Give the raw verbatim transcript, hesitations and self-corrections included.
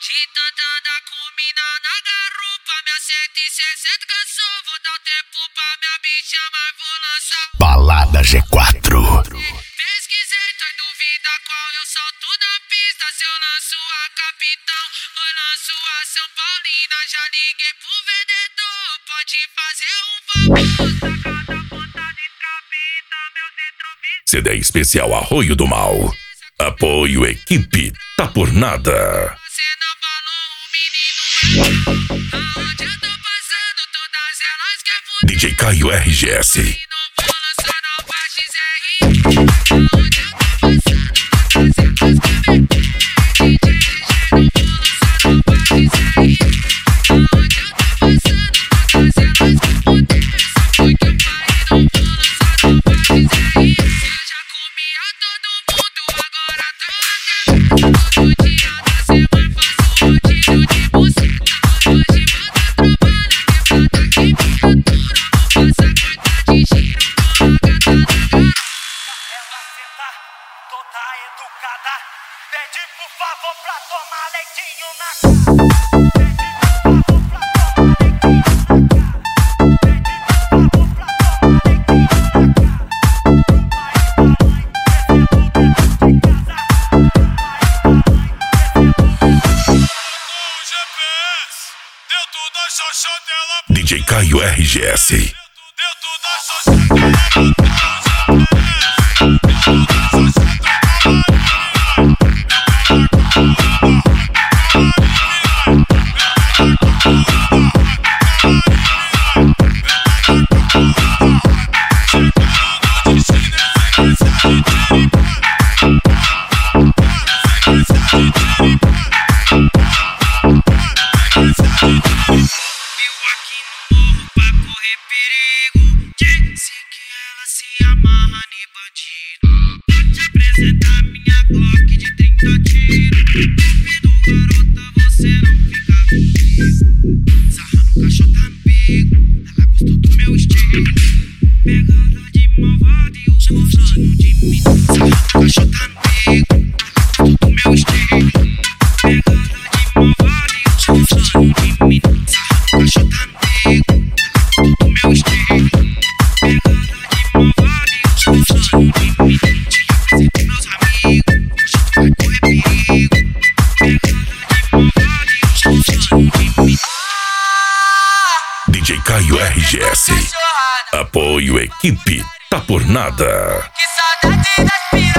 De tanta andar com mina na garupa, minha cento e sessenta cansou. Vou dar o tempo pra minha bicha, mas vou lançar. Balada G quatro. Pesquisei, tô em dúvida qual eu solto na pista. Se eu lanço a Capitão ou lanço a São Paulina. Já liguei pro vendedor, pode fazer um favor. Sacada ponta de capita, meu retrovisor. C D especial Arroio do Mal. Apoio equipe Tá Por Nada. Você não falou, o menino é. Aonde eu tô passando, todas elas querem fuder. D J Caio R G S. E não vou lançar não pra X R. Aonde eu tô passando, todas elas querem fuder. D J G G, não vou lançar não pra X R. Aonde eu tô passando, todas elas querem fuder. Só foi que eu parei, não vou lançar não pra X R. Eu já comia todo mundo, agora tô até. Todo dia da semana faço um rodízio de buceta. Hoje vou dar trabalho, quebrada que me atura. Vou passar carta de giro com a gata na cara. Ela senta toda educada, pede por favor pra tomar leitinho na cara. D J Caio R G S. Disse que ela se amarra em bandido. Vou te apresentar minha Glock de trinta tiros. Duvido, garota, você não fica comigo. Sarrando caixota no bico, ela gostou do meu estilo. Pegada de malvado e o gostinho de mim. Sarrando caixota no bico, ela gostou do meu estilo. Pegada de malvado e o gostinho de mim. Sarrando caixota no bico, ela gostou do meu estilo. D J Caio R G S. Apoio equipe Tá Por Nada. Que saudade das piadas.